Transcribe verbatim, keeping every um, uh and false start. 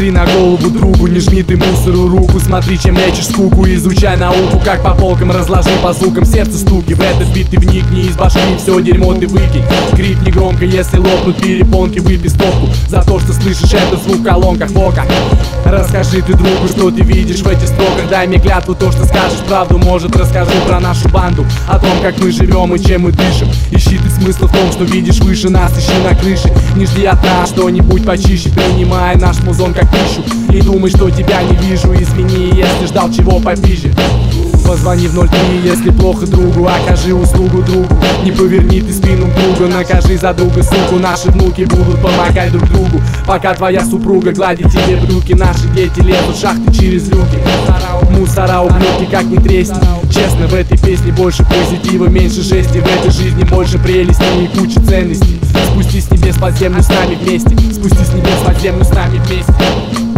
Смотри на голову другу, не жми ты мусору руку. Смотри, чем лечишь скуку, изучай науку, как по полкам разложи по звукам сердце стуки. В этот бит ты вникни, из башки все дерьмо ты выкинь. Крикни громко, если лопнут перепонки, выпей стопку за то, что слышишь этот звук в колонках, в оках. Расскажи ты другу, что ты видишь в этих строках. Дай мне клятву, то, что скажешь правду. Может, расскажу про нашу банду, о том, как мы живем и чем мы дышим. Ищи ты смысл в том, что видишь выше нас, ищи на крыше. Не жди от нас что-нибудь почище, принимай наш музон как пищу. Не думай, что тебя не вижу, извини, если ждал чего попизже. Позвони в ноль три, если плохо другу, окажи услугу другу. Не поверни ты спину друга, накажи за друга, суку. Наши внуки будут помогать друг другу, пока твоя супруга гладит тебе брюки. Наши дети лезут в шахты через люки. Мусора, ублюдки, как не тресни. Честно, в этой песне больше позитива, меньше жести. В этой жизни больше прелести и куча ценностей. Спустись с небес под землю с нами вместе. Спустись с небес под землю с нами вместе.